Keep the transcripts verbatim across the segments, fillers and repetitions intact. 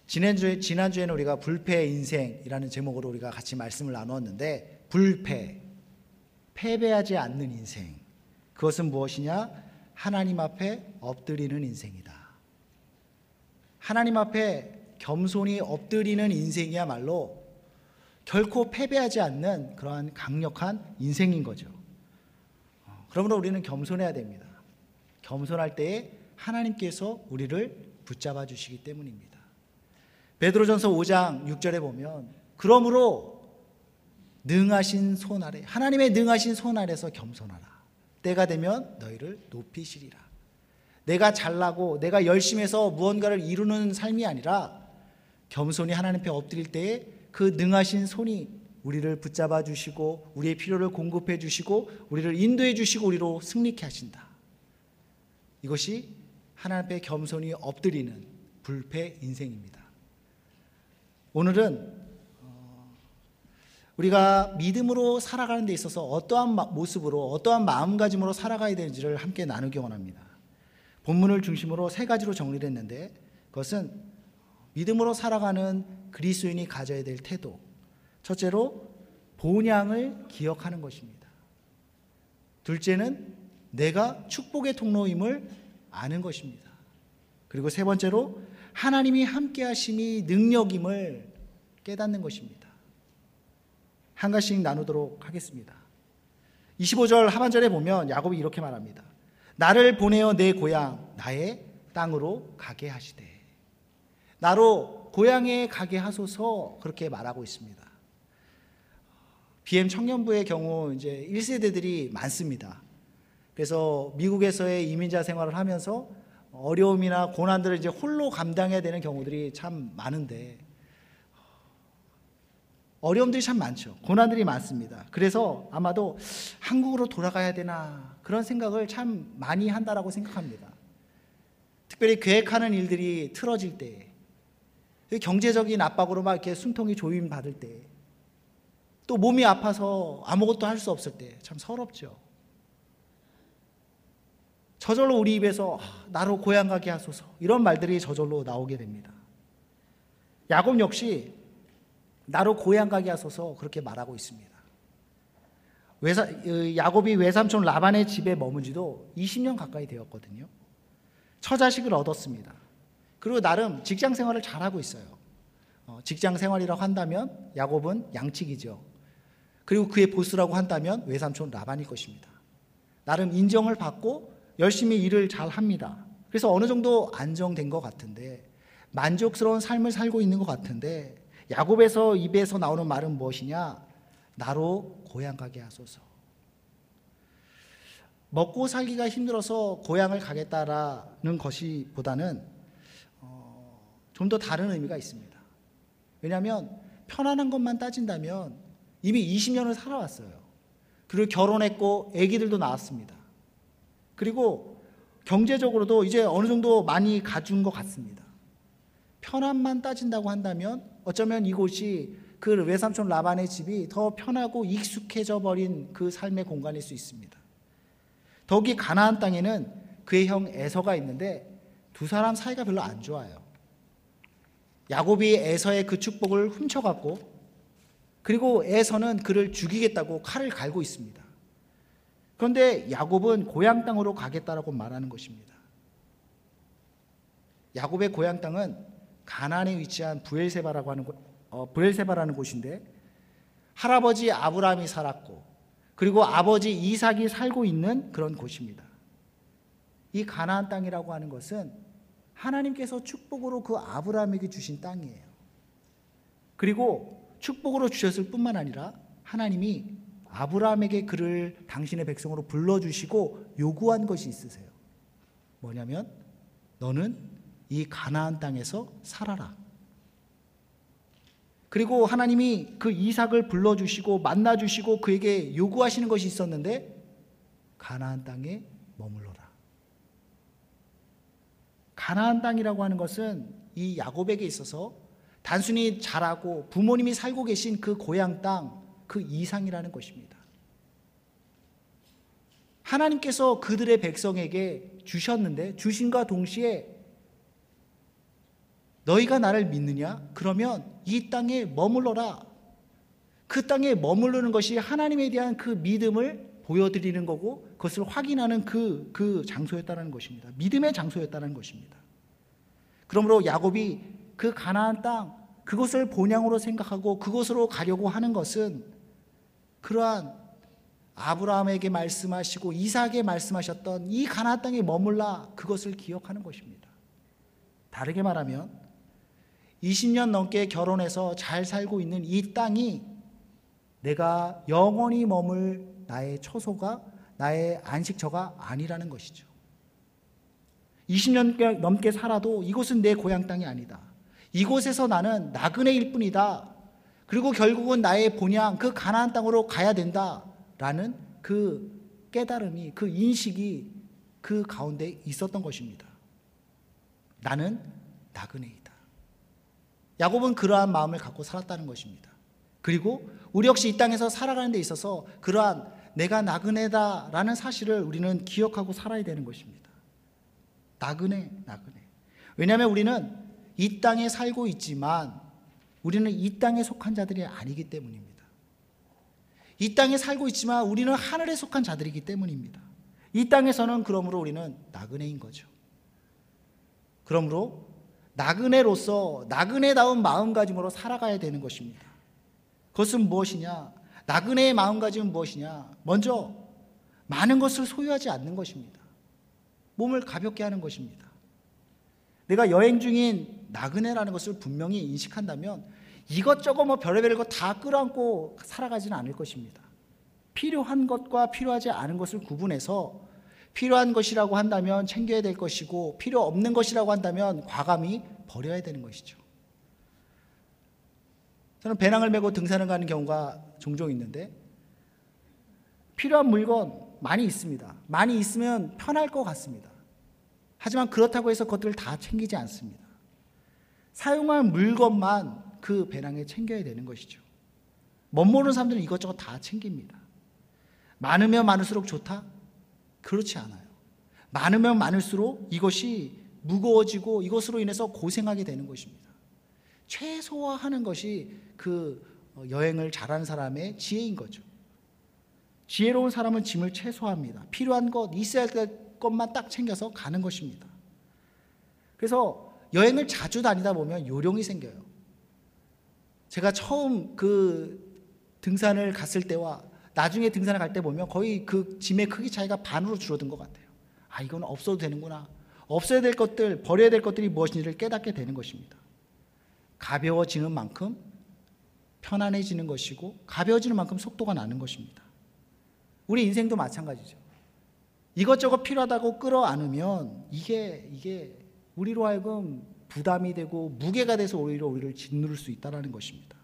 지난주에, 지난주에는 우리가 불패의 인생이라는 제목으로 우리가 같이 말씀을 나누었는데, 불패, 패배하지 않는 인생, 그것은 무엇이냐? 하나님 앞에 엎드리는 인생이다. 하나님 앞에 겸손히 엎드리는 인생이야말로 결코 패배하지 않는 그러한 강력한 인생인 거죠. 그러므로 우리는 겸손해야 됩니다. 겸손할 때에 하나님께서 우리를 붙잡아 주시기 때문입니다. 베드로전서 오 장 육 절에 보면, 그러므로 능하신 손 아래, 하나님의 능하신 손 아래서 겸손하라. 때가 되면 너희를 높이시리라. 내가 잘나고 내가 열심히 해서 무언가를 이루는 삶이 아니라 겸손히 하나님 앞에 엎드릴 때에 그 능하신 손이 우리를 붙잡아 주시고 우리의 필요를 공급해 주시고 우리를 인도해 주시고 우리로 승리케 하신다. 이것이 하나님 앞에 겸손히 엎드리는 불패 인생입니다. 오늘은 우리가 믿음으로 살아가는 데 있어서 어떠한 모습으로 어떠한 마음가짐으로 살아가야 되는지를 함께 나누기 원합니다. 본문을 중심으로 세 가지로 정리를 했는데, 그것은 믿음으로 살아가는 그리스도인이 가져야 될 태도, 첫째로 본향을 기억하는 것입니다. 둘째는 내가 축복의 통로임을 아는 것입니다. 그리고 세 번째로 하나님이 함께 하심이 능력임을 깨닫는 것입니다. 한 가지씩 나누도록 하겠습니다. 이십오 절 하반절에 보면 야곱이 이렇게 말합니다. 나를 보내어 내 고향 나의 땅으로 가게 하시되. 나로 고향에 가게 하소서, 그렇게 말하고 있습니다. 비엠 청년부의 경우 이제 일 세대들이 많습니다. 그래서 미국에서의 이민자 생활을 하면서 어려움이나 고난들을 이제 홀로 감당해야 되는 경우들이 참 많은데, 어려움들이 참 많죠. 고난들이 많습니다. 그래서 아마도 한국으로 돌아가야 되나 그런 생각을 참 많이 한다라고 생각합니다. 특별히 계획하는 일들이 틀어질 때, 경제적인 압박으로 막 이렇게 숨통이 조임받을 때, 또 몸이 아파서 아무것도 할 수 없을 때 참 서럽죠. 저절로 우리 입에서 나로 고향 가게 하소서, 이런 말들이 저절로 나오게 됩니다. 야곱 역시 나로 고향 가게 하소서, 그렇게 말하고 있습니다. 외사, 야곱이 외삼촌 라반의 집에 머문 지도 이십 년 가까이 되었거든요. 처자식을 얻었습니다. 그리고 나름 직장 생활을 잘하고 있어요. 어, 직장 생활이라고 한다면 야곱은 양측이죠. 그리고 그의 보스라고 한다면 외삼촌 라반일 것입니다. 나름 인정을 받고 열심히 일을 잘 합니다. 그래서 어느 정도 안정된 것 같은데, 만족스러운 삶을 살고 있는 것 같은데, 야곱에서 입에서 나오는 말은 무엇이냐? 나로 고향 가게 하소서. 먹고 살기가 힘들어서 고향을 가겠다라는 것이 보다는 어, 좀 더 다른 의미가 있습니다. 왜냐하면 편안한 것만 따진다면 이미 이십 년을 살아왔어요. 그리고 결혼했고 아기들도 낳았습니다. 그리고 경제적으로도 이제 어느 정도 많이 가준 것 같습니다. 편안만 따진다고 한다면 어쩌면 이곳이 그 외삼촌 라반의 집이 더 편하고 익숙해져 버린 그 삶의 공간일 수 있습니다. 더욱이 가나안 땅에는 그의 형 에서가 있는데 두 사람 사이가 별로 안 좋아요. 야곱이 에서의 그 축복을 훔쳐갔고, 그리고 에서는 그를 죽이겠다고 칼을 갈고 있습니다. 그런데 야곱은 고향 땅으로 가겠다라고 말하는 것입니다. 야곱의 고향 땅은 가나안에 위치한 브엘세바라고 하는 곳, 어, 브엘세바라는 곳인데, 할아버지 아브라함이 살았고 그리고 아버지 이삭이 살고 있는 그런 곳입니다. 이 가나안 땅이라고 하는 것은 하나님께서 축복으로 그 아브라함에게 주신 땅이에요. 그리고 축복으로 주셨을 뿐만 아니라 하나님이 아브라함에게 그를 당신의 백성으로 불러주시고 요구한 것이 있으세요. 뭐냐면 너는 이 가나안 땅에서 살아라. 그리고 하나님이 그 이삭을 불러주시고 만나주시고 그에게 요구하시는 것이 있었는데, 가나안 땅에 머물러라. 가나안 땅이라고 하는 것은 이 야곱에게 있어서 단순히 자라고 부모님이 살고 계신 그 고향 땅, 그 이상이라는 것입니다. 하나님께서 그들의 백성에게 주셨는데, 주신과 동시에 너희가 나를 믿느냐? 그러면 이 땅에 머물러라. 그 땅에 머무르는 것이 하나님에 대한 그 믿음을 보여드리는 거고 그것을 확인하는 그, 그 장소였다는 것입니다. 믿음의 장소였다는 것입니다. 그러므로 야곱이 그 가나안 땅, 그것을 본향으로 생각하고 그곳으로 가려고 하는 것은 그러한 아브라함에게 말씀하시고 이삭에게 말씀하셨던 이 가나안 땅에 머물라, 그것을 기억하는 것입니다. 다르게 말하면 이십 년 넘게 결혼해서 잘 살고 있는 이 땅이 내가 영원히 머물 나의 처소가, 나의 안식처가 아니라는 것이죠. 이십 년 넘게 살아도 이곳은 내 고향 땅이 아니다. 이곳에서 나는 나그네일 뿐이다. 그리고 결국은 나의 본향, 그 가나안 땅으로 가야 된다라는 그 깨달음이, 그 인식이 그 가운데 있었던 것입니다. 나는 나그네이다. 야곱은 그러한 마음을 갖고 살았다는 것입니다. 그리고 우리 역시 이 땅에서 살아가는 데 있어서 그러한 내가 나그네다라는 사실을 우리는 기억하고 살아야 되는 것입니다. 나그네, 나그네. 왜냐하면 우리는 이 땅에 살고 있지만 우리는 이 땅에 속한 자들이 아니기 때문입니다. 이 땅에 살고 있지만 우리는 하늘에 속한 자들이기 때문입니다. 이 땅에서는 그러므로 우리는 나그네인 거죠. 그러므로 나그네로서 나그네다운 마음가짐으로 살아가야 되는 것입니다. 그것은 무엇이냐? 나그네의 마음가짐은 무엇이냐? 먼저 많은 것을 소유하지 않는 것입니다. 몸을 가볍게 하는 것입니다. 내가 여행 중인 나그네라는 것을 분명히 인식한다면 이것저것 뭐 별의별 것 다 끌어안고 살아가지는 않을 것입니다. 필요한 것과 필요하지 않은 것을 구분해서 필요한 것이라고 한다면 챙겨야 될 것이고 필요 없는 것이라고 한다면 과감히 버려야 되는 것이죠. 저는 배낭을 메고 등산을 가는 경우가 종종 있는데 필요한 물건 많이 있습니다. 많이 있으면 편할 것 같습니다. 하지만 그렇다고 해서 그것들을 다 챙기지 않습니다. 사용할 물건만 그 배낭에 챙겨야 되는 것이죠. 멋모르는 사람들은 이것저것 다 챙깁니다. 많으면 많을수록 좋다? 그렇지 않아요. 많으면 많을수록 이것이 무거워지고 이것으로 인해서 고생하게 되는 것입니다. 최소화하는 것이 그 여행을 잘하는 사람의 지혜인 거죠. 지혜로운 사람은 짐을 최소화합니다. 필요한 것, 있어야 될 것만 딱 챙겨서 가는 것입니다. 그래서 여행을 자주 다니다 보면 요령이 생겨요. 제가 처음 그 등산을 갔을 때와 나중에 등산을 갈 때 보면 거의 그 짐의 크기 차이가 반으로 줄어든 것 같아요. 아, 이건 없어도 되는구나. 없어야 될 것들, 버려야 될 것들이 무엇인지를 깨닫게 되는 것입니다. 가벼워지는 만큼 편안해지는 것이고 가벼워지는 만큼 속도가 나는 것입니다. 우리 인생도 마찬가지죠. 이것저것 필요하다고 끌어안으면 이게 이게 우리로 하여금 부담이 되고 무게가 돼서 오히려 우리를 짓누를 수 있다는 것입니다.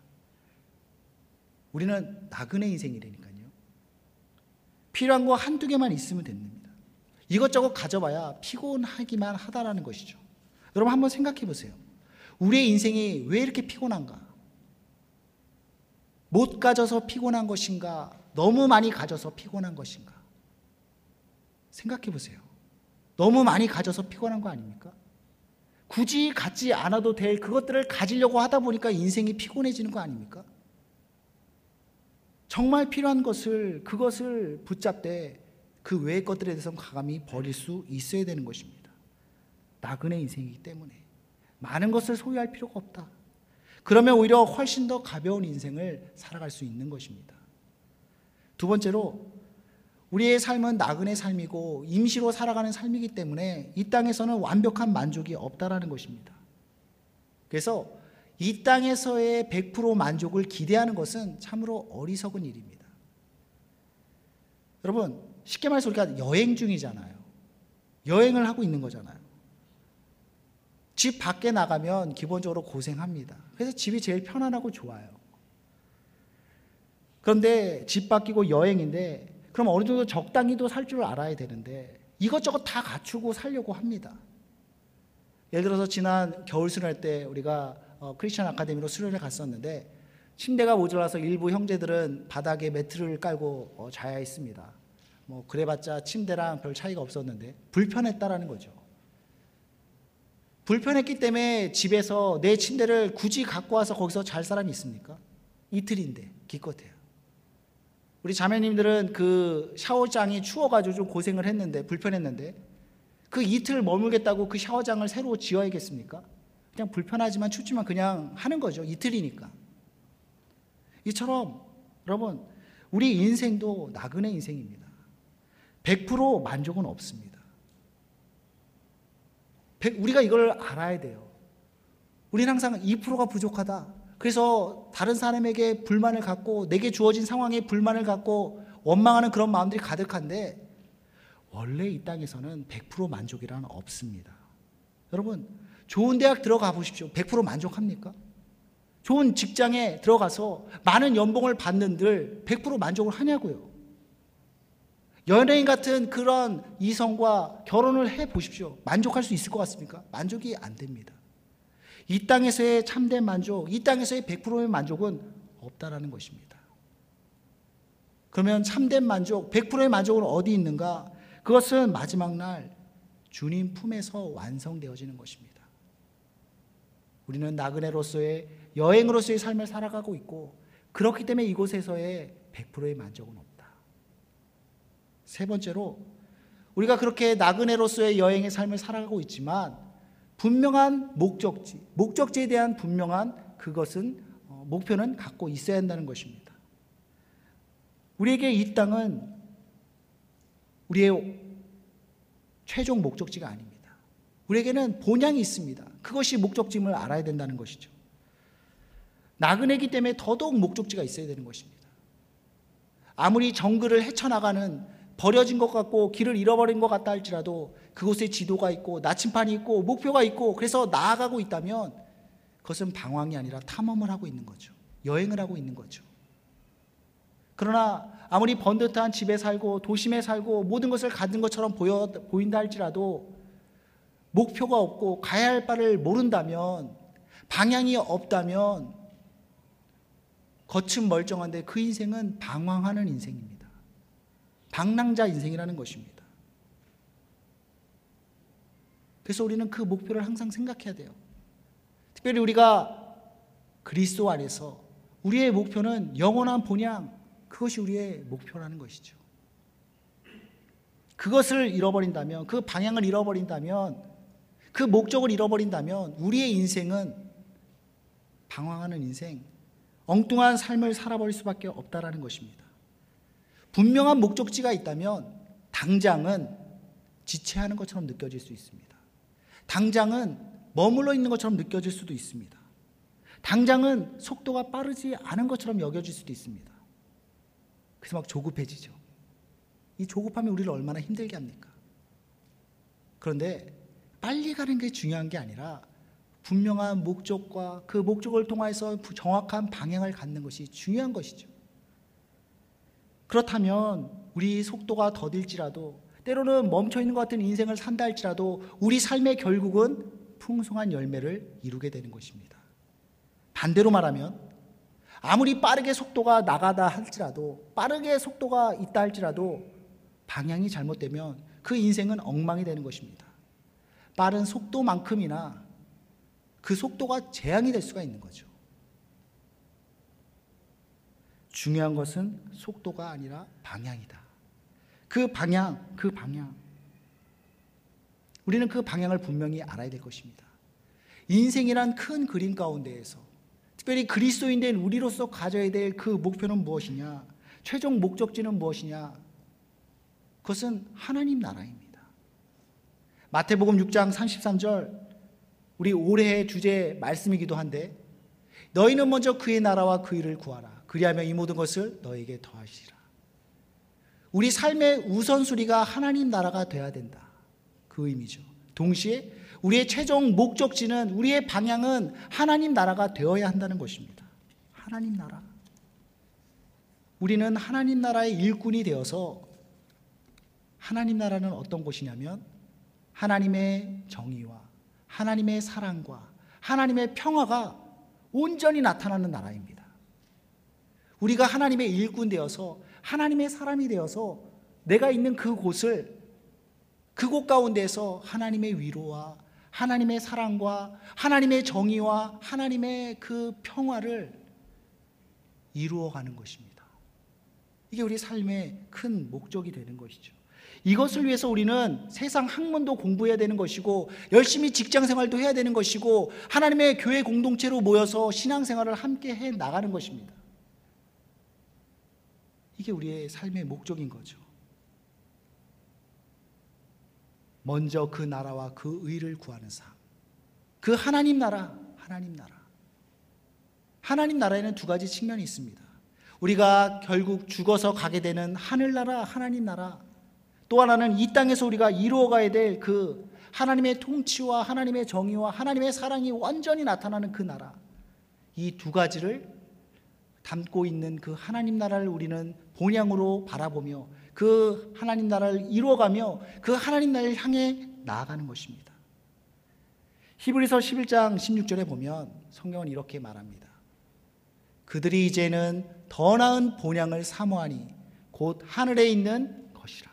우리는 나그네 인생이라니까요. 필요한 거 한두 개만 있으면 됩니다. 이것저것 가져봐야 피곤하기만 하다라는 것이죠. 여러분 한번 생각해 보세요. 우리의 인생이 왜 이렇게 피곤한가? 못 가져서 피곤한 것인가? 너무 많이 가져서 피곤한 것인가? 생각해 보세요. 너무 많이 가져서 피곤한 거 아닙니까? 굳이 갖지 않아도 될 그것들을 가지려고 하다 보니까 인생이 피곤해지는 거 아닙니까? 정말 필요한 것을, 그것을 붙잡되 그 외의 것들에 대해서는 과감히 버릴 수 있어야 되는 것입니다. 나그네 인생이기 때문에 많은 것을 소유할 필요가 없다. 그러면 오히려 훨씬 더 가벼운 인생을 살아갈 수 있는 것입니다. 두 번째로 우리의 삶은 나그네 삶이고 임시로 살아가는 삶이기 때문에 이 땅에서는 완벽한 만족이 없다라는 것입니다. 그래서 이 땅에서의 백 퍼센트 만족을 기대하는 것은 참으로 어리석은 일입니다. 여러분 쉽게 말해서 우리가 여행 중이잖아요. 여행을 하고 있는 거잖아요. 집 밖에 나가면 기본적으로 고생합니다. 그래서 집이 제일 편안하고 좋아요. 그런데 집 바뀌고 여행인데 그럼 어느 정도 적당히도 살 줄 알아야 되는데 이것저것 다 갖추고 살려고 합니다. 예를 들어서 지난 겨울 수련회 때 우리가 어, 크리스천 아카데미로 수련회 갔었는데 침대가 모자라서 일부 형제들은 바닥에 매트를 깔고 어, 자야 했습니다. 뭐 그래봤자 침대랑 별 차이가 없었는데 불편했다라는 거죠. 불편했기 때문에 집에서 내 침대를 굳이 갖고 와서 거기서 잘 사람이 있습니까? 이틀인데 기껏해요. 우리 자매님들은 그 샤워장이 추워가지고 좀 고생을 했는데, 불편했는데 그 이틀 머물겠다고 그 샤워장을 새로 지어야겠습니까? 그냥 불편하지만 춥지만 그냥 하는 거죠. 이틀이니까. 이처럼 여러분, 우리 인생도 나그네 인생입니다. 백 퍼센트 만족은 없습니다. 우리가 이걸 알아야 돼요. 우리는 항상 이 퍼센트가 부족하다. 그래서 다른 사람에게 불만을 갖고, 내게 주어진 상황에 불만을 갖고 원망하는 그런 마음들이 가득한데, 원래 이 땅에서는 백 퍼센트 만족이란 없습니다. 여러분, 좋은 대학 들어가 보십시오. 백 퍼센트 만족합니까? 좋은 직장에 들어가서 많은 연봉을 받는들 백 퍼센트 만족을 하냐고요. 연예인 같은 그런 이성과 결혼을 해 보십시오. 만족할 수 있을 것 같습니까? 만족이 안 됩니다. 이 땅에서의 참된 만족, 이 땅에서의 백 퍼센트의 만족은 없다라는 것입니다. 그러면 참된 만족, 백 퍼센트의 만족은 어디 있는가? 그것은 마지막 날 주님 품에서 완성되어지는 것입니다. 우리는 나그네로서의, 여행으로서의 삶을 살아가고 있고, 그렇기 때문에 이곳에서의 백 퍼센트의 만족은 없다. 세 번째로, 우리가 그렇게 나그네로서의 여행의 삶을 살아가고 있지만 분명한 목적지, 목적지에 대한 분명한 그것은, 목표는 갖고 있어야 한다는 것입니다. 우리에게 이 땅은 우리의 최종 목적지가 아닙니다. 우리에게는 본향이 있습니다. 그것이 목적지임을 알아야 된다는 것이죠. 나그네이기 때문에 더더욱 목적지가 있어야 되는 것입니다. 아무리 정글을 헤쳐나가는, 버려진 것 같고 길을 잃어버린 것 같다 할지라도 그곳에 지도가 있고 나침판이 있고 목표가 있고 그래서 나아가고 있다면 그것은 방황이 아니라 탐험을 하고 있는 거죠. 여행을 하고 있는 거죠. 그러나 아무리 번듯한 집에 살고 도심에 살고 모든 것을 가진 것처럼 보여, 보인다 할지라도 목표가 없고 가야 할 바를 모른다면, 방향이 없다면 겉은 멀쩡한데 그 인생은 방황하는 인생입니다. 방랑자 인생이라는 것입니다. 그래서 우리는 그 목표를 항상 생각해야 돼요. 특별히 우리가 그리스도 안에서 우리의 목표는 영원한 본향, 그것이 우리의 목표라는 것이죠. 그것을 잃어버린다면, 그 방향을 잃어버린다면, 그 목적을 잃어버린다면 우리의 인생은 방황하는 인생, 엉뚱한 삶을 살아버릴 수밖에 없다라는 것입니다. 분명한 목적지가 있다면 당장은 지체하는 것처럼 느껴질 수 있습니다. 당장은 머물러 있는 것처럼 느껴질 수도 있습니다. 당장은 속도가 빠르지 않은 것처럼 여겨질 수도 있습니다. 그래서 막 조급해지죠. 이 조급함이 우리를 얼마나 힘들게 합니까? 그런데 빨리 가는 게 중요한 게 아니라 분명한 목적과 그 목적을 통해서 정확한 방향을 갖는 것이 중요한 것이죠. 그렇다면 우리 속도가 더딜지라도, 때로는 멈춰있는 것 같은 인생을 산다 할지라도 우리 삶의 결국은 풍성한 열매를 이루게 되는 것입니다. 반대로 말하면 아무리 빠르게 속도가 나가다 할지라도, 빠르게 속도가 있다 할지라도 방향이 잘못되면 그 인생은 엉망이 되는 것입니다. 빠른 속도만큼이나 그 속도가 재앙이 될 수가 있는 거죠. 중요한 것은 속도가 아니라 방향이다. 그 방향, 그 방향. 우리는 그 방향을 분명히 알아야 될 것입니다. 인생이란 큰 그림 가운데에서 특별히 그리스도인된 우리로서 가져야 될 그 목표는 무엇이냐? 최종 목적지는 무엇이냐? 그것은 하나님 나라입니다. 마태복음 육 장 삼십삼 절, 우리 올해의 주제 말씀이기도 한데, 너희는 먼저 그의 나라와 그 일을 구하라. 그리하면 이 모든 것을 너에게 더하시리라. 우리 삶의 우선순위가 하나님 나라가 돼야 된다. 그 의미죠. 동시에 우리의 최종 목적지는, 우리의 방향은 하나님 나라가 되어야 한다는 것입니다. 하나님 나라. 우리는 하나님 나라의 일꾼이 되어서, 하나님 나라는 어떤 곳이냐면 하나님의 정의와 하나님의 사랑과 하나님의 평화가 온전히 나타나는 나라입니다. 우리가 하나님의 일꾼 되어서, 하나님의 사람이 되어서 내가 있는 그곳을, 그곳 가운데서 하나님의 위로와 하나님의 사랑과 하나님의 정의와 하나님의 그 평화를 이루어가는 것입니다. 이게 우리 삶의 큰 목적이 되는 것이죠. 이것을 위해서 우리는 세상 학문도 공부해야 되는 것이고 열심히 직장생활도 해야 되는 것이고 하나님의 교회 공동체로 모여서 신앙생활을 함께 해 나가는 것입니다. 이게 우리의 삶의 목적인 거죠. 먼저 그 나라와 그 의를 구하는 삶, 그 하나님 나라, 하나님 나라. 하나님 나라에는 두 가지 측면이 있습니다. 우리가 결국 죽어서 가게 되는 하늘나라, 하나님 나라, 또 하나는 이 땅에서 우리가 이루어가야 될 그 하나님의 통치와 하나님의 정의와 하나님의 사랑이 완전히 나타나는 그 나라, 이 두 가지를 담고 있는 그 하나님 나라를 우리는 본향으로 바라보며 그 하나님 나라를 이루어가며 그 하나님 나라를 향해 나아가는 것입니다. 히브리서 십일 장 십육 절에 보면 성경은 이렇게 말합니다. 그들이 이제는 더 나은 본향을 사모하니 곧 하늘에 있는 것이라.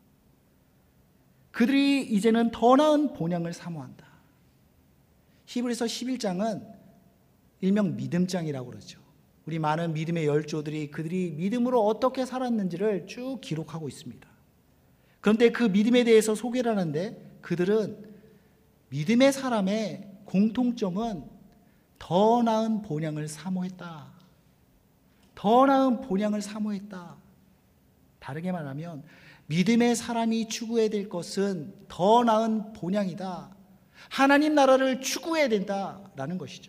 그들이 이제는 더 나은 본향을 사모한다. 히브리서 십일 장은 일명 믿음장이라고 그러죠. 우리 많은 믿음의 열조들이 그들이 믿음으로 어떻게 살았는지를 쭉 기록하고 있습니다. 그런데 그 믿음에 대해서 소개를 하는데 그들은 믿음의 사람의 공통점은 더 나은 본향을 사모했다. 더 나은 본향을 사모했다. 다르게 말하면 믿음의 사람이 추구해야 될 것은 더 나은 본향이다. 하나님 나라를 추구해야 된다라는 것이죠.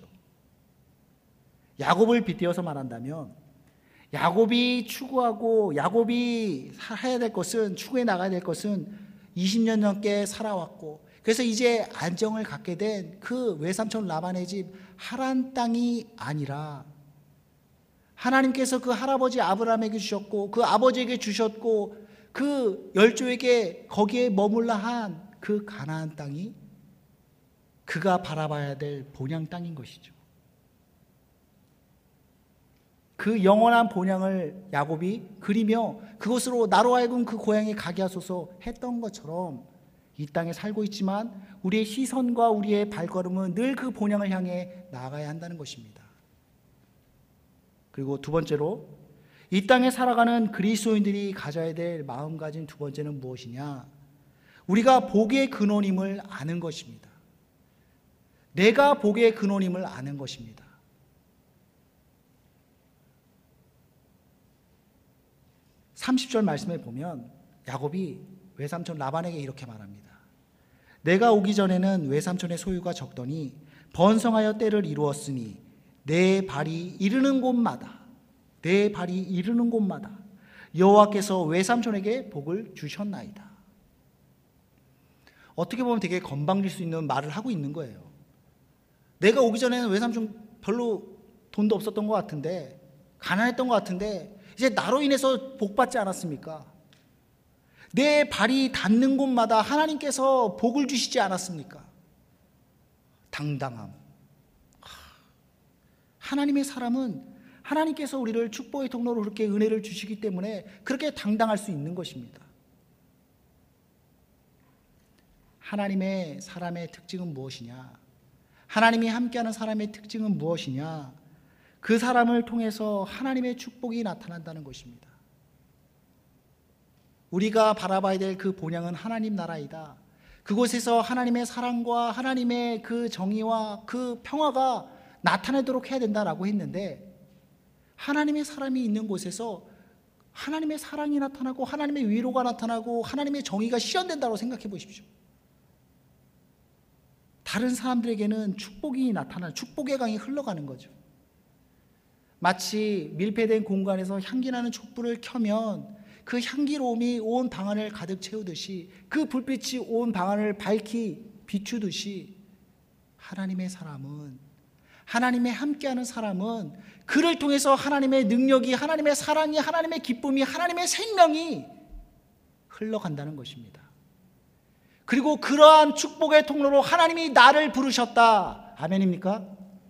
야곱을 빗대어서 말한다면 야곱이 추구하고 야곱이 해야 될 것은 추구해 나가야 될 것은 이십 년 넘게 살아왔고 그래서 이제 안정을 갖게 된 그 외삼촌 라반의 집 하란 땅이 아니라 하나님께서 그 할아버지 아브라함에게 주셨고 그 아버지에게 주셨고 그 열조에게 거기에 머물라 한 그 가나안 땅이 그가 바라봐야 될 본향 땅인 것이죠. 그 영원한 본향을 야곱이 그리며 그곳으로 나로 하여금 그 고향에 가게 하소서 했던 것처럼 이 땅에 살고 있지만 우리의 시선과 우리의 발걸음은 늘 그 본향을 향해 나아가야 한다는 것입니다. 그리고 두 번째로 이 땅에 살아가는 그리스도인들이 가져야 될 마음가짐 두 번째는 무엇이냐? 우리가 복의 근원임을 아는 것입니다. 내가 복의 근원임을 아는 것입니다. 삼십 절 말씀에 보면 야곱이 외삼촌 라반에게 이렇게 말합니다. 내가 오기 전에는 외삼촌의 소유가 적더니 번성하여 때를 이루었으니 내 발이 이르는 곳마다 내 발이 이르는 곳마다 여호와께서 외삼촌에게 복을 주셨나이다. 어떻게 보면 되게 건방질 수 있는 말을 하고 있는 거예요. 내가 오기 전에는 외삼촌 별로 돈도 없었던 것 같은데 가난했던 것 같은데 이제 나로 인해서 복받지 않았습니까? 내 발이 닿는 곳마다 하나님께서 복을 주시지 않았습니까? 당당함. 하나님의 사람은 하나님께서 우리를 축복의 통로로 그렇게 은혜를 주시기 때문에 그렇게 당당할 수 있는 것입니다. 하나님의 사람의 특징은 무엇이냐? 하나님이 함께하는 사람의 특징은 무엇이냐? 그 사람을 통해서 하나님의 축복이 나타난다는 것입니다. 우리가 바라봐야 될 그 본향은 하나님 나라이다. 그곳에서 하나님의 사랑과 하나님의 그 정의와 그 평화가 나타나도록 해야 된다라고 했는데 하나님의 사람이 있는 곳에서 하나님의 사랑이 나타나고 하나님의 위로가 나타나고 하나님의 정의가 실현된다고 생각해 보십시오. 다른 사람들에게는 축복이 나타나 축복의 강이 흘러가는 거죠. 마치 밀폐된 공간에서 향기나는 촛불을 켜면 그 향기로움이 온 방안을 가득 채우듯이 그 불빛이 온 방안을 밝히 비추듯이 하나님의 사람은 하나님의 함께하는 사람은 그를 통해서 하나님의 능력이 하나님의 사랑이 하나님의 기쁨이 하나님의 생명이 흘러간다는 것입니다. 그리고 그러한 축복의 통로로 하나님이 나를 부르셨다. 아멘입니까?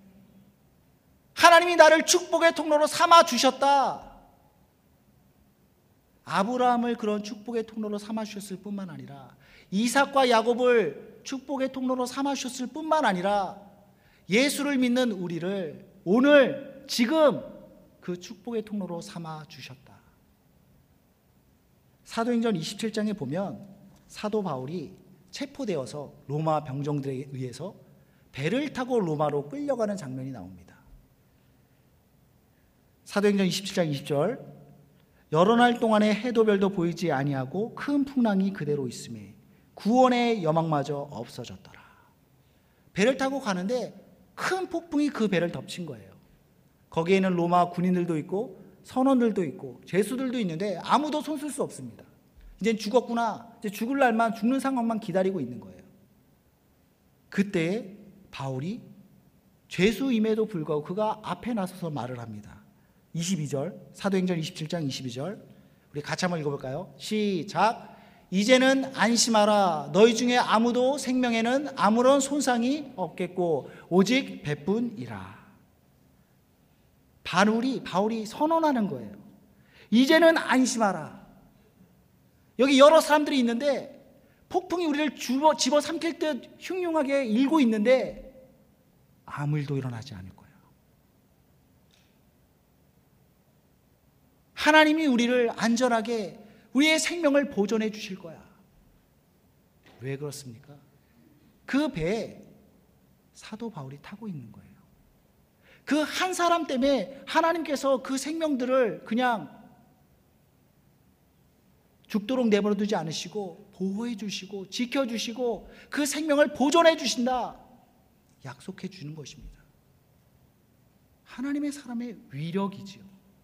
하나님이 나를 축복의 통로로 삼아 주셨다. 아브라함을 그런 축복의 통로로 삼아 주셨을 뿐만 아니라 이삭과 야곱을 축복의 통로로 삼아주셨을 뿐만 아니라 예수를 믿는 우리를 오늘 지금 그 축복의 통로로 삼아주셨다. 사도행전 이십칠 장에 보면 사도 바울이 체포되어서 로마 병정들에 의해서 배를 타고 로마로 끌려가는 장면이 나옵니다. 사도행전 이십칠 장 이십 절, 여러 날 동안에 해도 별도 보이지 아니하고 큰 풍랑이 그대로 있음에 구원의 여망마저 없어졌더라. 배를 타고 가는데 큰 폭풍이 그 배를 덮친 거예요. 거기에는 로마 군인들도 있고 선원들도 있고 죄수들도 있는데 아무도 손쓸 수 없습니다. 이제 죽었구나, 이제 죽을 날만, 죽는 상황만 기다리고 있는 거예요. 그때 바울이 죄수임에도 불구하고 그가 앞에 나서서 말을 합니다. 이십이 절, 사도행전 이십칠 장 이십이 절, 우리 같이 한번 읽어볼까요? 시작. 이제는 안심하라. 너희 중에 아무도 생명에는 아무런 손상이 없겠고 오직 배뿐이라. 바울이 바울이 선언하는 거예요. 이제는 안심하라. 여기 여러 사람들이 있는데 폭풍이 우리를 집어, 집어삼킬 듯 흉흉하게 일고 있는데 아무 일도 일어나지 않을 거예요. 하나님이 우리를 안전하게 우리의 생명을 보존해 주실 거야. 왜 그렇습니까? 그 배에 사도 바울이 타고 있는 거예요. 그 한 사람 때문에 하나님께서 그 생명들을 그냥 죽도록 내버려 두지 않으시고 보호해 주시고 지켜 주시고 그 생명을 보존해 주신다 약속해 주는 것입니다. 하나님의 사람의 위력이지요.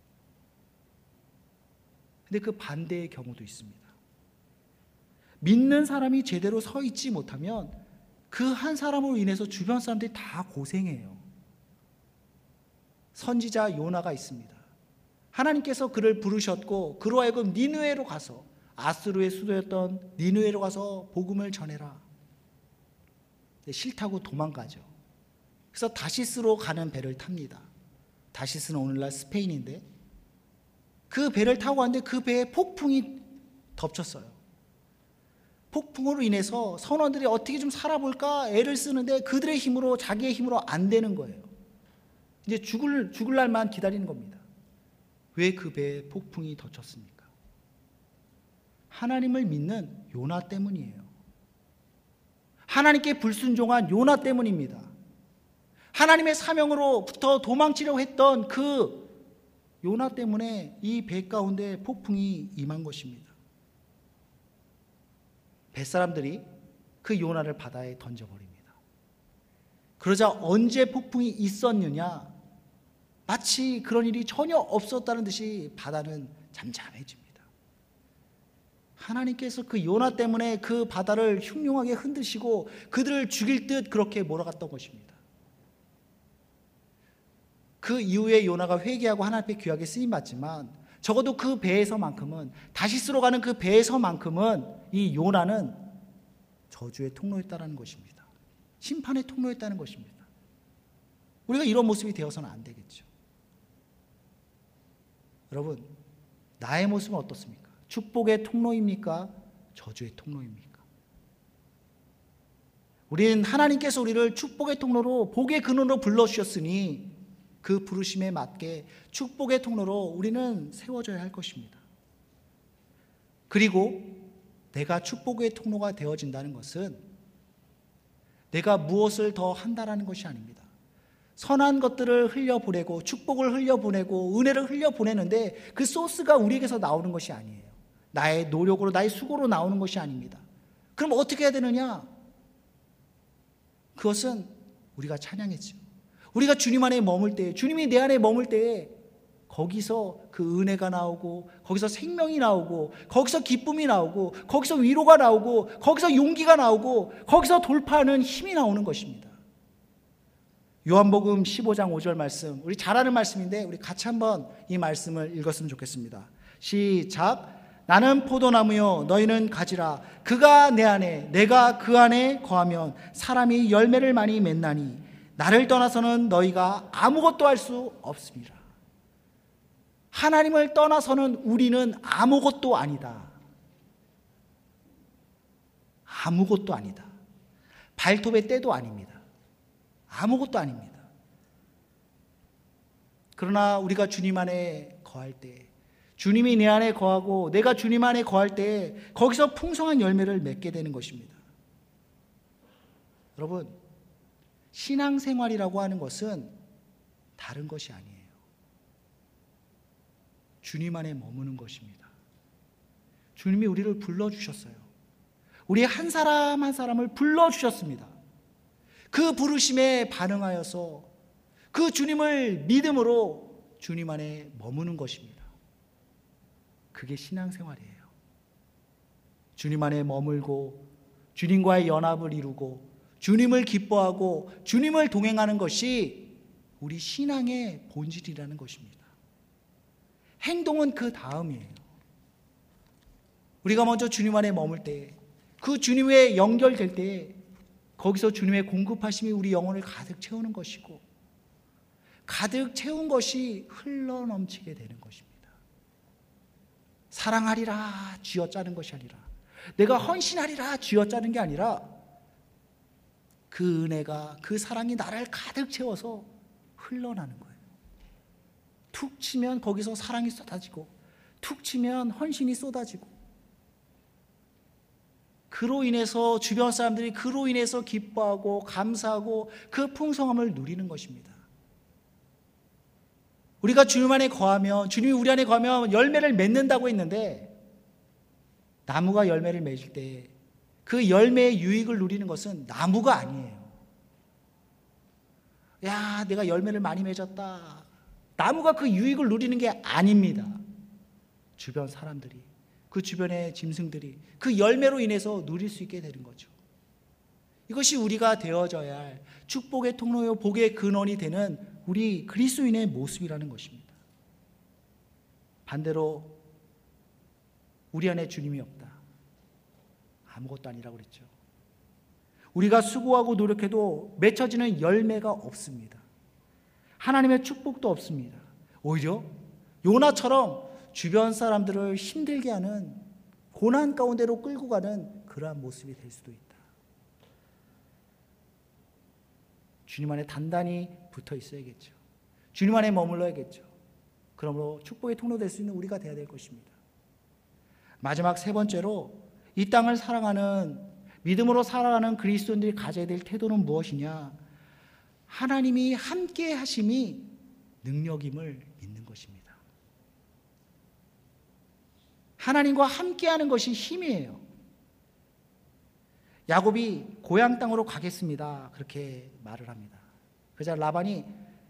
근데 그 반대의 경우도 있습니다. 믿는 사람이 제대로 서 있지 못하면 그 한 사람으로 인해서 주변 사람들이 다 고생해요. 선지자 요나가 있습니다. 하나님께서 그를 부르셨고 그로 하여금 니느웨로 가서, 아수르의 수도였던 니느웨로 가서 복음을 전해라. 싫다고 도망가죠. 그래서 다시스로 가는 배를 탑니다. 다시스는 오늘날 스페인인데 그 배를 타고 왔는데 그 배에 폭풍이 덮쳤어요. 폭풍으로 인해서 선원들이 어떻게 좀 살아볼까 애를 쓰는데 그들의 힘으로, 자기의 힘으로 안 되는 거예요. 이제 죽을, 죽을 날만 기다리는 겁니다. 왜 그 배에 폭풍이 덮쳤습니까? 하나님을 믿는 요나 때문이에요. 하나님께 불순종한 요나 때문입니다. 하나님의 사명으로부터 도망치려고 했던 그 요나 때문에 이 배 가운데 폭풍이 임한 것입니다. 뱃사람들이 그 요나를 바다에 던져버립니다. 그러자 언제 폭풍이 있었느냐? 마치 그런 일이 전혀 없었다는 듯이 바다는 잠잠해집니다. 하나님께서 그 요나 때문에 그 바다를 흉흉하게 흔드시고 그들을 죽일 듯 그렇게 몰아갔던 것입니다. 그 이후에 요나가 회개하고 하나님 앞에 귀하게 쓰임받지만 적어도 그 배에서만큼은, 다시스로 가는 그 배에서만큼은 이 요나는 저주의 통로였다는 것입니다. 심판의 통로였다는 것입니다. 우리가 이런 모습이 되어서는 안 되겠죠. 여러분, 나의 모습은 어떻습니까? 축복의 통로입니까? 저주의 통로입니까? 우리는 하나님께서 우리를 축복의 통로로, 복의 근원으로 불러주셨으니 그 부르심에 맞게 축복의 통로로 우리는 세워져야 할 것입니다. 그리고 내가 축복의 통로가 되어진다는 것은 내가 무엇을 더 한다라는 것이 아닙니다. 선한 것들을 흘려보내고 축복을 흘려보내고 은혜를 흘려보내는데 그 소스가 우리에게서 나오는 것이 아니에요. 나의 노력으로, 나의 수고로 나오는 것이 아닙니다. 그럼 어떻게 해야 되느냐? 그것은 우리가 찬양했죠. 우리가 주님 안에 머물 때, 주님이 내 안에 머물 때에 거기서 그 은혜가 나오고, 거기서 생명이 나오고, 거기서 기쁨이 나오고, 거기서 위로가 나오고, 거기서 용기가 나오고, 거기서 돌파하는 힘이 나오는 것입니다. 요한복음 십오 장 오 절 말씀, 우리 잘 아는 말씀인데 우리 같이 한번 이 말씀을 읽었으면 좋겠습니다. 시작. 나는 포도나무요 너희는 가지라. 그가 내 안에 내가 그 안에 거하면 사람이 열매를 많이 맺나니 나를 떠나서는 너희가 아무것도 할 수 없습니다. 하나님을 떠나서는 우리는 아무것도 아니다. 아무것도 아니다. 발톱의 때도 아닙니다. 아무것도 아닙니다. 그러나 우리가 주님 안에 거할 때, 주님이 내 안에 거하고 내가 주님 안에 거할 때 거기서 풍성한 열매를 맺게 되는 것입니다. 여러분, 신앙생활이라고 하는 것은 다른 것이 아니에요. 주님 안에 머무는 것입니다. 주님이 우리를 불러주셨어요. 우리 한 사람 한 사람을 불러주셨습니다. 그 부르심에 반응하여서 그 주님을 믿음으로 주님 안에 머무는 것입니다. 그게 신앙생활이에요. 주님 안에 머물고 주님과의 연합을 이루고 주님을 기뻐하고 주님을 동행하는 것이 우리 신앙의 본질이라는 것입니다. 행동은 그 다음이에요. 우리가 먼저 주님 안에 머물 때, 그 주님에 연결될 때 거기서 주님의 공급하심이 우리 영혼을 가득 채우는 것이고, 가득 채운 것이 흘러넘치게 되는 것입니다. 사랑하리라 쥐어짜는 것이 아니라, 내가 헌신하리라 쥐어짜는 게 아니라, 그 은혜가, 그 사랑이 나를 가득 채워서 흘러나는 거예요. 툭 치면 거기서 사랑이 쏟아지고, 툭 치면 헌신이 쏟아지고, 그로 인해서 주변 사람들이 그로 인해서 기뻐하고 감사하고 그 풍성함을 누리는 것입니다. 우리가 주님 안에 거하면, 주님이 우리 안에 거하면 열매를 맺는다고 했는데, 나무가 열매를 맺을 때 그 열매의 유익을 누리는 것은 나무가 아니에요. 야, 내가 열매를 많이 맺었다. 나무가 그 유익을 누리는 게 아닙니다. 주변 사람들이, 그 주변의 짐승들이 그 열매로 인해서 누릴 수 있게 되는 거죠. 이것이 우리가 되어져야 할 축복의 통로요 복의 근원이 되는 우리 그리스도인의 모습이라는 것입니다. 반대로 우리 안에 주님이 없다. 아무것도 아니라고 그랬죠. 우리가 수고하고 노력해도 맺혀지는 열매가 없습니다. 하나님의 축복도 없습니다. 오히려 요나처럼 주변 사람들을 힘들게 하는, 고난 가운데로 끌고 가는 그러한 모습이 될 수도 있다. 주님 안에 단단히 붙어 있어야겠죠. 주님 안에 머물러야겠죠. 그러므로 축복의 통로 될 수 있는 우리가 되어야 될 것입니다. 마지막 세 번째로, 이 땅을 사랑하는, 믿음으로 살아가는 그리스도인들이 가져야 될 태도는 무엇이냐? 하나님이 함께 하심이 능력임을 믿는 것입니다. 하나님과 함께하는 것이 힘이에요. 야곱이 고향 땅으로 가겠습니다, 그렇게 말을 합니다. 그러자 라반이,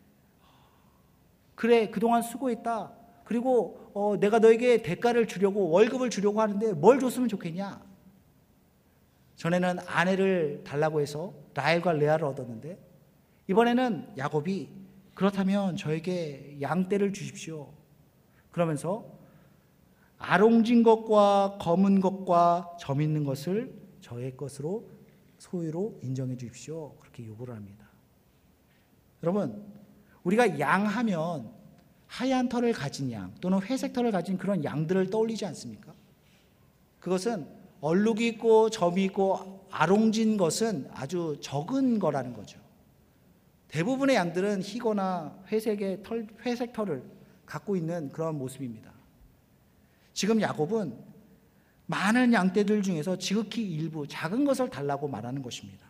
그래, 그동안 수고했다. 그리고 어, 내가 너에게 대가를 주려고, 월급을 주려고 하는데 뭘 줬으면 좋겠냐? 전에는 아내를 달라고 해서 라헬과 레아를 얻었는데, 이번에는 야곱이, 그렇다면 저에게 양떼를 주십시오. 그러면서 아롱진 것과 검은 것과 점 있는 것을 저의 것으로, 소유로 인정해 주십시오. 그렇게 요구를 합니다. 여러분, 우리가 양하면 하얀 털을 가진 양 또는 회색 털을 가진 그런 양들을 떠올리지 않습니까? 그것은 얼룩이 있고 점이 있고 아롱진 것은 아주 적은 거라는 거죠. 대부분의 양들은 희거나 회색의 털, 회색 털을 갖고 있는 그런 모습입니다. 지금 야곱은 많은 양떼들 중에서 지극히 일부 작은 것을 달라고 말하는 것입니다.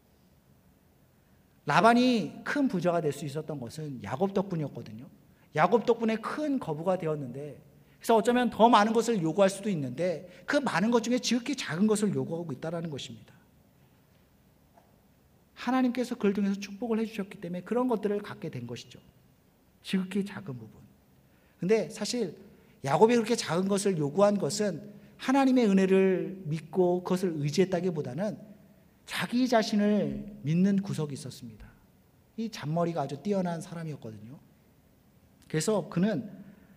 라반이 큰 부자가 될 수 있었던 것은 야곱 덕분이었거든요. 야곱 덕분에 큰 거부가 되었는데, 그래서 어쩌면 더 많은 것을 요구할 수도 있는데 그 많은 것 중에 지극히 작은 것을 요구하고 있다는 것입니다. 하나님께서 그를 통해서 축복을 해주셨기 때문에 그런 것들을 갖게 된 것이죠. 지극히 작은 부분. 근데 사실 야곱이 그렇게 작은 것을 요구한 것은 하나님의 은혜를 믿고 그것을 의지했다기보다는 자기 자신을 믿는 구석이 있었습니다. 이 잔머리가 아주 뛰어난 사람이었거든요. 그래서 그는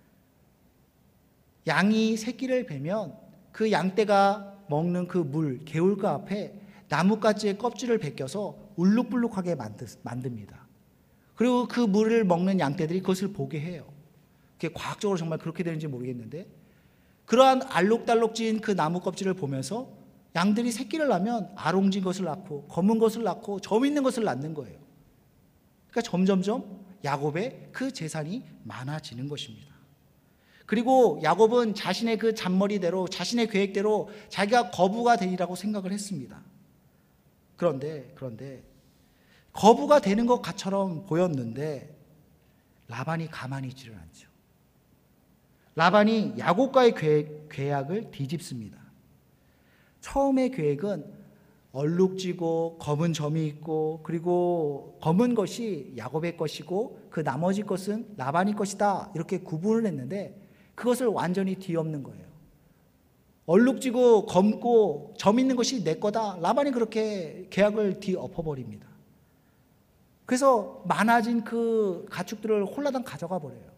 양이 새끼를 베면 그 양떼가 먹는 그 물, 개울가 앞에 나뭇가지의 껍질을 벗겨서 울룩불룩하게 만듭니다. 그리고 그 물을 먹는 양떼들이 그것을 보게 해요. 그게 과학적으로 정말 그렇게 되는지 모르겠는데, 그러한 알록달록진 그 나무 껍질을 보면서 양들이 새끼를 낳으면 아롱진 것을 낳고 검은 것을 낳고 점 있는 것을 낳는 거예요. 그러니까 점점점 야곱의 그 재산이 많아지는 것입니다. 그리고 야곱은 자신의 그 잔머리대로, 자신의 계획대로 자기가 거부가 되리라고 생각을 했습니다. 그런데 그런데 거부가 되는 것처럼 보였는데 라반이 가만히 있지를 않죠. 라반이 야곱과의 계획, 계약을 뒤집습니다. 처음의 계획은 얼룩지고 검은 점이 있고 그리고 검은 것이 야곱의 것이고 그 나머지 것은 라반의 것이다, 이렇게 구분을 했는데 그것을 완전히 뒤엎는 거예요. 얼룩지고 검고 점 있는 것이 내 거다, 라반이 그렇게 계약을 뒤엎어버립니다. 그래서 많아진 그 가축들을 홀라당 가져가 버려요.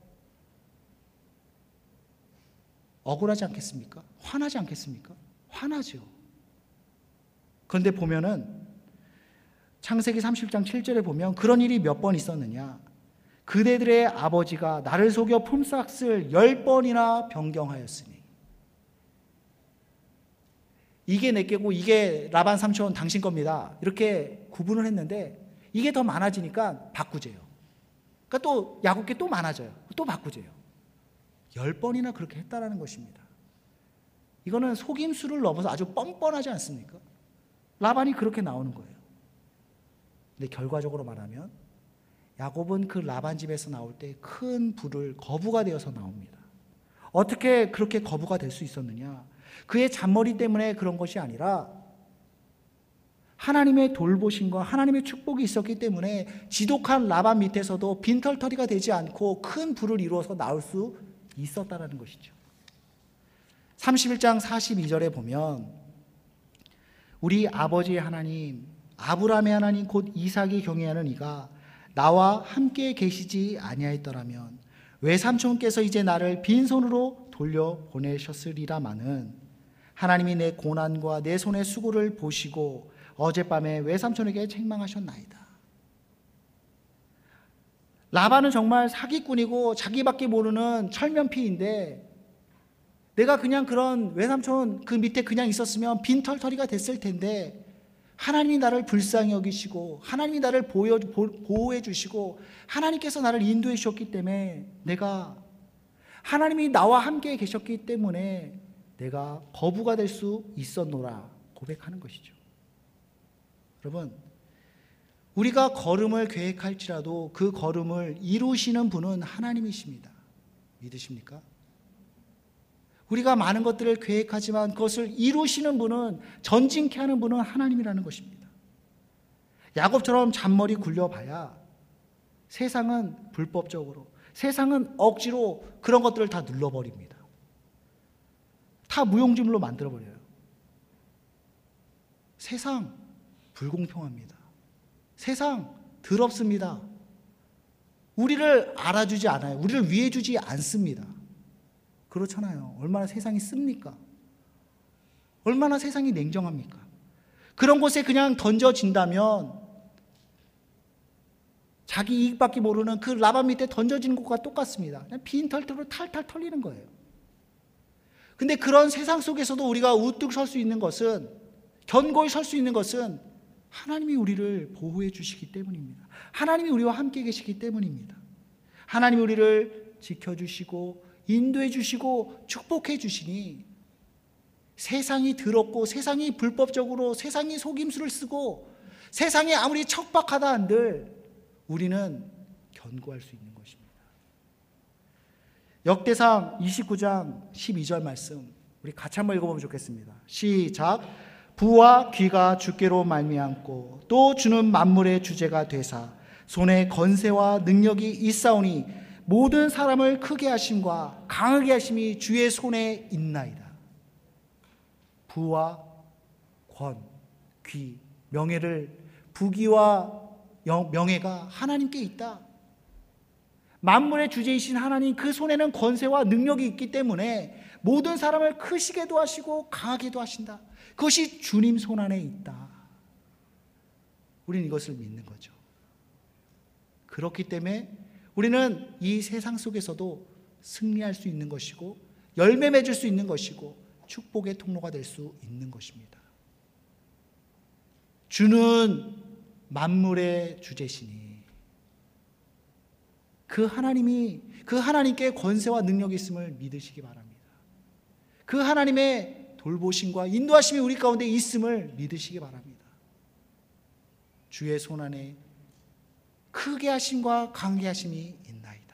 억울하지 않겠습니까? 화나지 않겠습니까? 화나죠. 그런데 보면은 창세기 삼십 장 칠 절에 보면 그런 일이 몇 번 있었느냐. 그대들의 아버지가 나를 속여 품삯을 열 번이나 변경하였으니. 이게 내 게고 이게 라반 삼촌 당신 겁니다, 이렇게 구분을 했는데 이게 더 많아지니까 바꾸재요. 그러니까 또 야곱께 또 많아져요. 또 바꾸재요. 열 번이나 그렇게 했다라는 것입니다. 이거는 속임수를 넘어서 아주 뻔뻔하지 않습니까? 라반이 그렇게 나오는 거예요. 근데 결과적으로 말하면 야곱은 그 라반 집에서 나올 때 큰 불을 거부가 되어서 나옵니다. 어떻게 그렇게 거부가 될 수 있었느냐? 그의 잔머리 때문에 그런 것이 아니라 하나님의 돌보심과 하나님의 축복이 있었기 때문에 지독한 라반 밑에서도 빈털터리가 되지 않고 큰 불을 이루어서 나올 수 있었다는 것이죠. 삼십일 장 사십이 절에 보면 우리 아버지의 하나님 아브라함의 하나님 곧 이삭이 경외하는 이가 나와 함께 계시지 아니하였더라면 외삼촌께서 이제 나를 빈손으로 돌려보내셨으리라마는 하나님이 내 고난과 내 손의 수고를 보시고 어젯밤에 외삼촌에게 책망하셨나이다. 라반은 정말 사기꾼이고 자기밖에 모르는 철면피인데 내가 그냥 그런 외삼촌 그 밑에 그냥 있었으면 빈털터리가 됐을 텐데 하나님이 나를 불쌍히 여기시고 하나님이 나를 보여, 보호해 주시고 하나님께서 나를 인도해 주셨기 때문에 내가 하나님이 나와 함께 계셨기 때문에 내가 거부가 될 수 있었노라 고백하는 것이죠. 여러분, 우리가 걸음을 계획할지라도 그 걸음을 이루시는 분은 하나님이십니다. 믿으십니까? 우리가 많은 것들을 계획하지만 그것을 이루시는 분은, 전진케 하는 분은 하나님이라는 것입니다. 야곱처럼 잔머리 굴려봐야 세상은 불법적으로, 세상은 억지로 그런 것들을 다 눌러버립니다. 다 무용지물로 만들어버려요. 세상 불공평합니다. 세상 더럽습니다. 우리를 알아주지 않아요. 우리를 위해주지 않습니다. 그렇잖아요. 얼마나 세상이 씁니까? 얼마나 세상이 냉정합니까? 그런 곳에 그냥 던져진다면 자기 이익밖에 모르는 그 라반 밑에 던져진 것과 똑같습니다. 그냥 빈털터로 탈탈 털리는 거예요. 근데 그런 세상 속에서도 우리가 우뚝 설 수 있는 것은, 견고히 설 수 있는 것은 하나님이 우리를 보호해 주시기 때문입니다. 하나님이 우리와 함께 계시기 때문입니다. 하나님이 우리를 지켜주시고 인도해 주시고 축복해 주시니 세상이 더럽고 세상이 불법적으로 세상이 속임수를 쓰고 세상이 아무리 척박하다 한들 우리는 견고할 수 있는 것입니다. 역대상 이십구 장 십이 절 말씀 우리 같이 한번 읽어보면 좋겠습니다. 시작. 부와 귀가 주께로 말미암고 또 주는 만물의 주제가 되사 손에 건세와 능력이 있사오니 모든 사람을 크게 하심과 강하게 하심이 주의 손에 있나이다. 부와 권, 귀, 명예를, 부귀와 명예가 하나님께 있다. 만물의 주제이신 하나님, 그 손에는 권세와 능력이 있기 때문에 모든 사람을 크시게도 하시고 강하게도 하신다. 그것이 주님 손 안에 있다. 우리는 이것을 믿는 거죠. 그렇기 때문에 우리는 이 세상 속에서도 승리할 수 있는 것이고 열매 맺을 수 있는 것이고 축복의 통로가 될 수 있는 것입니다. 주는 만물의 주제시니 그 하나님이 그 하나님께 권세와 능력이 있음을 믿으시기 바랍니다. 그 하나님의 돌보심과 인도하심이 우리 가운데 있음을 믿으시기 바랍니다. 주의 손안에 크게 하심과 강게 하심이 있나이다.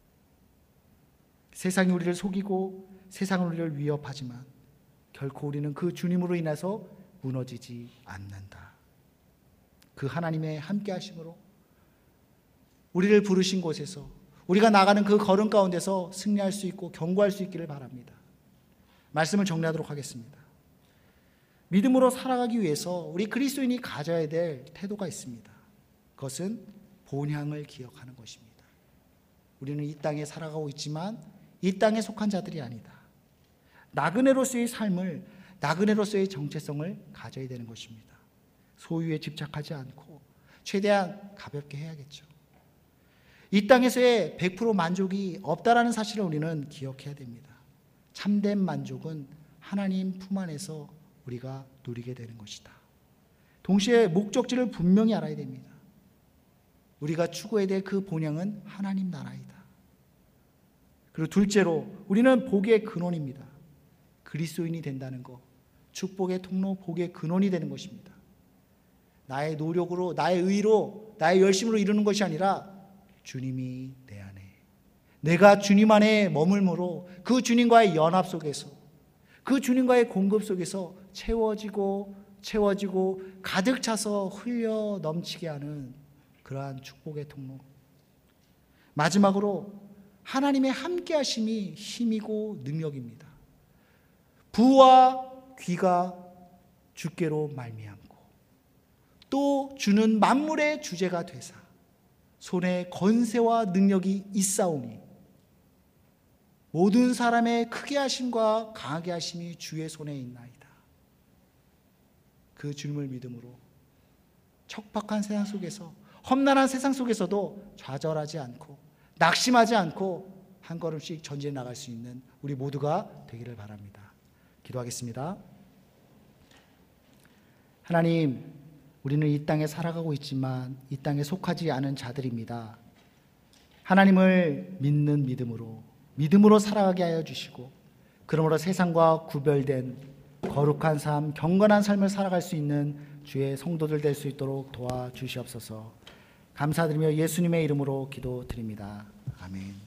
세상이 우리를 속이고 세상은 우리를 위협하지만 결코 우리는 그 주님으로 인해서 무너지지 않는다. 그 하나님의 함께 하심으로 우리를 부르신 곳에서 우리가 나가는 그 걸음 가운데서 승리할 수 있고 견고할 수 있기를 바랍니다. 말씀을 정리하도록 하겠습니다. 믿음으로 살아가기 위해서 우리 그리스도인이 가져야 될 태도가 있습니다. 그것은 본향을 기억하는 것입니다. 우리는 이 땅에 살아가고 있지만 이 땅에 속한 자들이 아니다. 나그네로서의 삶을, 나그네로서의 정체성을 가져야 되는 것입니다. 소유에 집착하지 않고 최대한 가볍게 해야겠죠. 이 땅에서의 백 퍼센트 만족이 없다라는 사실을 우리는 기억해야 됩니다. 참된 만족은 하나님 품 안에서 우리가 누리게 되는 것이다. 동시에 목적지를 분명히 알아야 됩니다. 우리가 추구해야 될 그 본향은 하나님 나라이다. 그리고 둘째로 우리는 복의 근원입니다. 그리스도인이 된다는 것, 축복의 통로, 복의 근원이 되는 것입니다. 나의 노력으로, 나의 의로, 나의 열심으로 이루는 것이 아니라 주님이 내 안에, 내가 주님 안에 머물므로 그 주님과의 연합 속에서, 그 주님과의 공급 속에서 채워지고 채워지고 가득 차서 흘려 넘치게 하는 그러한 축복의 통로. 마지막으로 하나님의 함께 하심이 힘이고 능력입니다. 부와 귀가 주께로 말미암고 또 주는 만물의 주제가 되사 손에 권세와 능력이 있사오니 모든 사람의 크게 하심과 강하게 하심이 주의 손에 있나이다. 그 주님을 믿음으로 척박한 세상 속에서, 험난한 세상 속에서도 좌절하지 않고 낙심하지 않고 한 걸음씩 전진해 나갈 수 있는 우리 모두가 되기를 바랍니다. 기도하겠습니다. 하나님, 우리는 이 땅에 살아가고 있지만 이 땅에 속하지 않은 자들입니다. 하나님을 믿는 믿음으로 믿음으로 살아가게 하여 주시고, 그러므로 세상과 구별된 거룩한 삶, 경건한 삶을 살아갈 수 있는 주의 성도들 될 수 있도록 도와주시옵소서. 감사드리며 예수님의 이름으로 기도드립니다. 아멘.